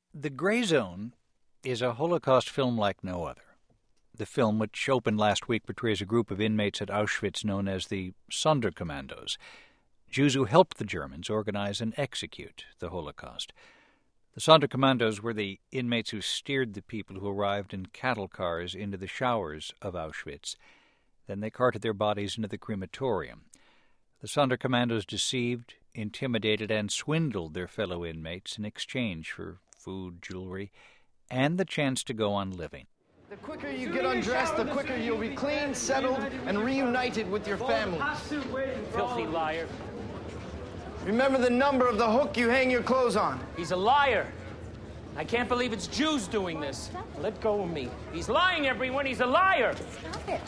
The Gray Zone is a Holocaust film like no other. The film, which opened last week, portrays a group of inmates at Auschwitz known as the Sonderkommandos, Jews who helped the Germans organize and execute the Holocaust. The Sonderkommandos were the inmates who steered the people who arrived in cattle cars into the showers of Auschwitz. Then they carted their bodies into the crematorium. The Sonderkommandos deceived, intimidated, and swindled their fellow inmates in exchange for food, jewelry, and the chance to go on living. The quicker you get undressed, the quicker you'll be clean, settled, and reunited with your family. Filthy liar. Remember the number of the hook you hang your clothes on. He's a liar. I can't believe it's Jews doing this. Let go of me. He's lying, everyone. He's a liar. Stop it.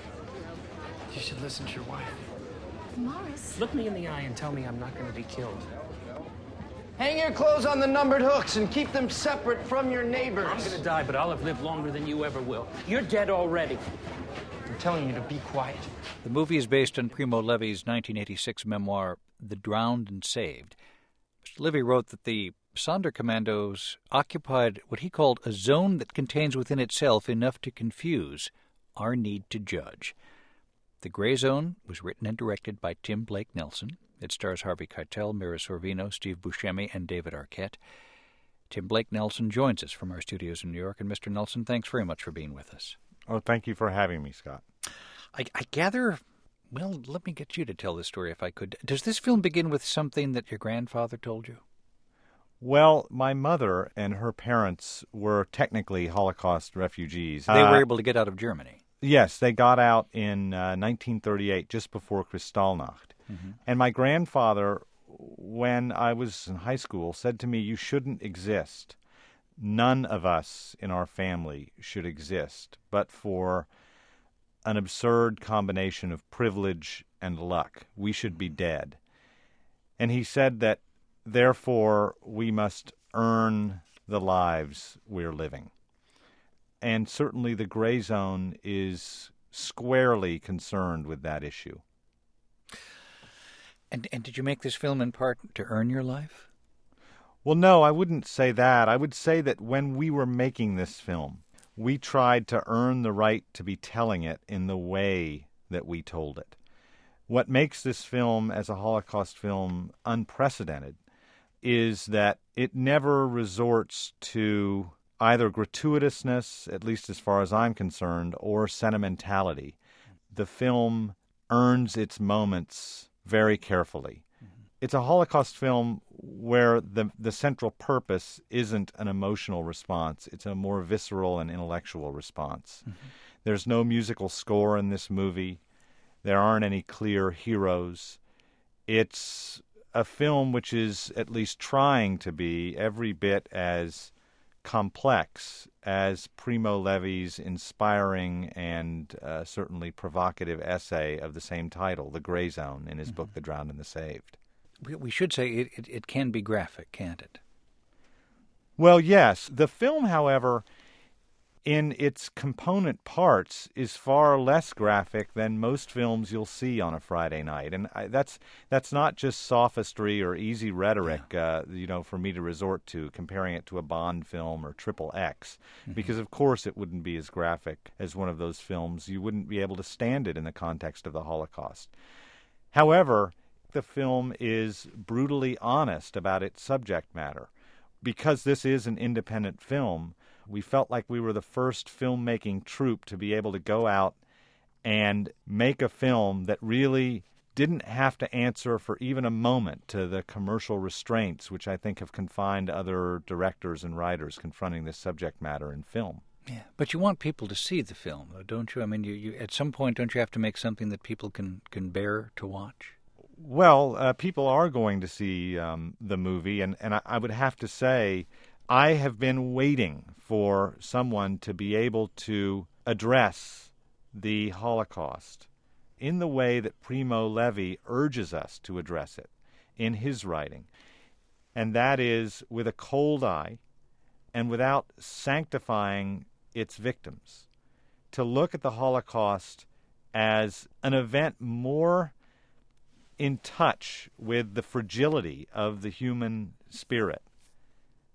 You should listen to your wife. Morris. Look me in the eye and tell me I'm not going to be killed. Hang your clothes on the numbered hooks and keep them separate from your neighbors. I'm going to die, but I'll have lived longer than you ever will. You're dead already. I'm telling you to be quiet. The movie is based on Primo Levi's 1986 memoir, The Drowned and Saved. Mr. Levy wrote that the Sonderkommandos occupied what he called a zone that contains within itself enough to confuse our need to judge. The Gray Zone was written and directed by Tim Blake Nelson. It stars Harvey Keitel, Mira Sorvino, Steve Buscemi, and David Arquette. Tim Blake Nelson joins us from our studios in New York. And Mr. Nelson, thanks very much for being with us. Oh, thank you for having me, Scott. I gather, well, let me get you to tell this story if I could. Does this film begin with something that your grandfather told you? Well, my mother and her parents were technically Holocaust refugees. They were able to get out of Germany. Yes, they got out in 1938, just before Kristallnacht. Mm-hmm. And my grandfather, when I was in high school, said to me, "You shouldn't exist. None of us in our family should exist, but for an absurd combination of privilege and luck. We should be dead." And he said that, therefore, we must earn the lives we're living. And certainly the Gray Zone is squarely concerned with that issue. And did you make this film in part to earn your life? Well, no, I wouldn't say that. I would say that when we were making this film, we tried to earn the right to be telling it in the way that we told it. What makes this film, as a Holocaust film, unprecedented is that it never resorts to either gratuitousness, at least as far as I'm concerned, or sentimentality. The film earns its moments very carefully. Mm-hmm. It's a Holocaust film where the central purpose isn't an emotional response. It's a more visceral and intellectual response. Mm-hmm. There's no musical score in this movie. There aren't any clear heroes. It's a film which is at least trying to be every bit as complex as Primo Levi's inspiring and certainly provocative essay of the same title, The Gray Zone, in his book, The Drowned and the Saved. We should say it can be graphic, can't it? Well, yes. The film, however, in its component parts, is far less graphic than most films you'll see on a Friday night. And that's not just sophistry or easy rhetoric, for me to resort to, comparing it to a Bond film or Triple X, because of course it wouldn't be as graphic as one of those films. You wouldn't be able to stand it in the context of the Holocaust. However, the film is brutally honest about its subject matter. Because this is an independent film, we felt like we were the first filmmaking troupe to be able to go out and make a film that really didn't have to answer for even a moment to the commercial restraints which I think have confined other directors and writers confronting this subject matter in film. Yeah, but you want people to see the film, though, don't you? I mean, you at some point, don't you have to make something that people can bear to watch? Well, people are going to see the movie, and I would have to say I have been waiting for someone to be able to address the Holocaust in the way that Primo Levi urges us to address it in his writing, and that is with a cold eye and without sanctifying its victims, to look at the Holocaust as an event more in touch with the fragility of the human spirit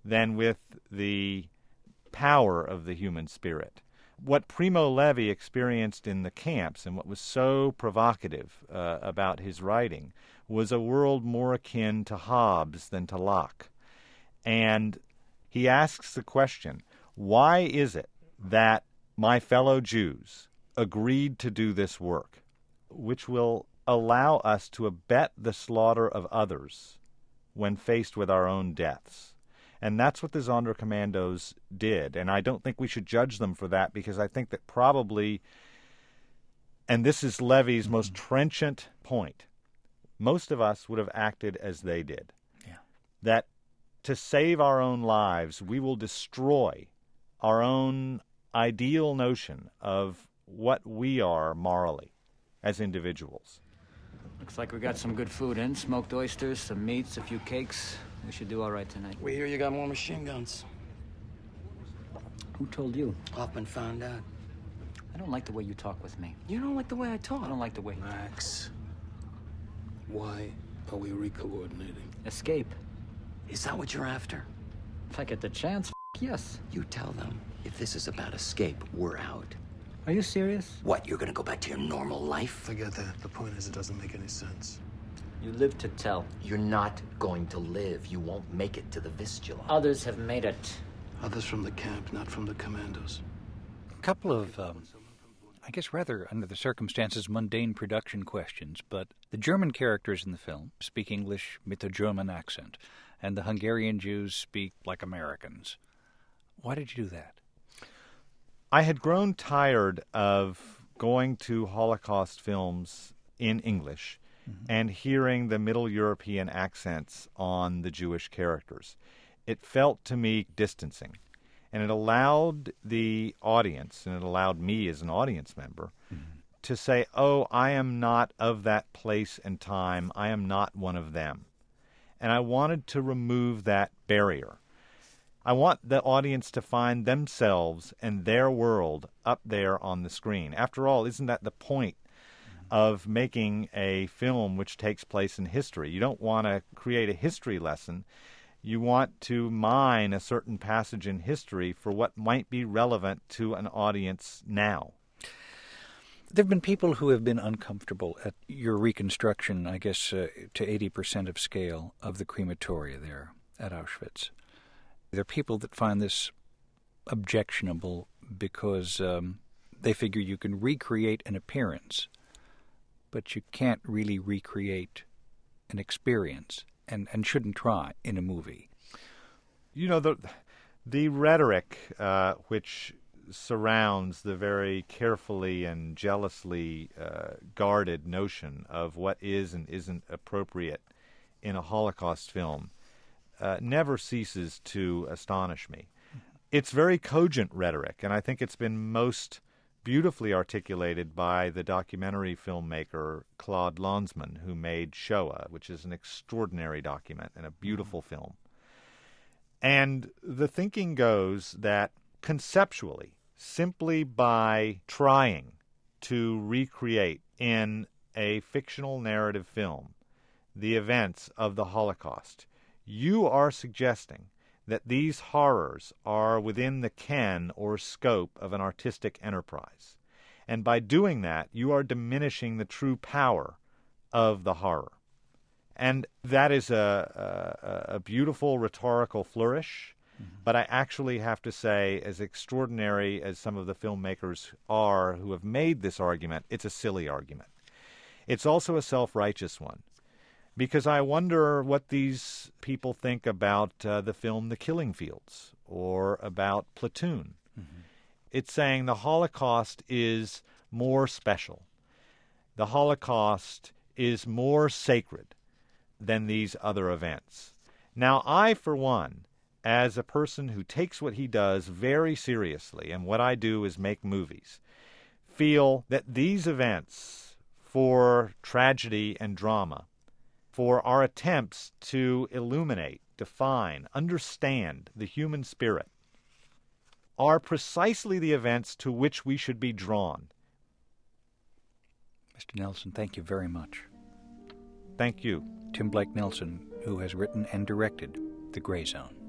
than with the power of the human spirit. What Primo Levi experienced in the camps and what was so provocative about his writing was a world more akin to Hobbes than to Locke. And he asks the question, why is it that my fellow Jews agreed to do this work, which will allow us to abet the slaughter of others when faced with our own deaths? And that's what the Sonderkommandos did. And I don't think we should judge them for that, because I think that probably, and this is Levy's most trenchant point, most of us would have acted as they did. Yeah. That to save our own lives, we will destroy our own ideal notion of what we are morally as individuals. Looks like we got some good food in. Smoked oysters, some meats, a few cakes. We should do all right tonight. We hear you got more machine guns. Who told you? Hoffman found out. I don't like the way you talk with me. You don't like the way I talk. I don't like the way... Max, why are we recoordinating? Escape. Is that what you're after? If I get the chance, yes. You tell them, if this is about escape, we're out. Are you serious? What, you're gonna go back to your normal life? Forget that. The point is, it doesn't make any sense. You live to tell. You're not going to live. You won't make it to the Vistula. Others have made it. Others from the camp, not from the commandos. A couple of, I guess rather under the circumstances, mundane production questions, but the German characters in the film speak English with a German accent, and the Hungarian Jews speak like Americans. Why did you do that? I had grown tired of going to Holocaust films in English and hearing the Middle European accents on the Jewish characters. It felt to me distancing, and it allowed the audience, and it allowed me as an audience member, to say, oh, I am not of that place and time, I am not one of them. And I wanted to remove that barrier. I want the audience to find themselves and their world up there on the screen. After all, isn't that the point of making a film which takes place in history? You don't want to create a history lesson. You want to mine a certain passage in history for what might be relevant to an audience now. There have been people who have been uncomfortable at your reconstruction, I guess, to 80% of scale of the crematoria there at Auschwitz. There are people that find this objectionable because they figure you can recreate an appearance, but you can't really recreate an experience and shouldn't try in a movie. You know, the rhetoric which surrounds the very carefully and jealously guarded notion of what is and isn't appropriate in a Holocaust film never ceases to astonish me. It's very cogent rhetoric, and I think it's been most beautifully articulated by the documentary filmmaker Claude Lanzmann, who made Shoah, which is an extraordinary document and a beautiful film. And the thinking goes that conceptually, simply by trying to recreate in a fictional narrative film the events of the Holocaust, you are suggesting that these horrors are within the ken or scope of an artistic enterprise. And by doing that, you are diminishing the true power of the horror. And that is a beautiful rhetorical flourish, but I actually have to say, as extraordinary as some of the filmmakers are who have made this argument, it's a silly argument. It's also a self-righteous one, because I wonder what these people think about the film The Killing Fields or about Platoon. It's saying the Holocaust is more special. The Holocaust is more sacred than these other events. Now, I, for one, as a person who takes what he does very seriously, and what I do is make movies, feel that these events, for tragedy and drama, for our attempts to illuminate, define, understand the human spirit, are precisely the events to which we should be drawn. Mr. Nelson, thank you very much. Thank you. Tim Blake Nelson, who has written and directed The Gray Zone.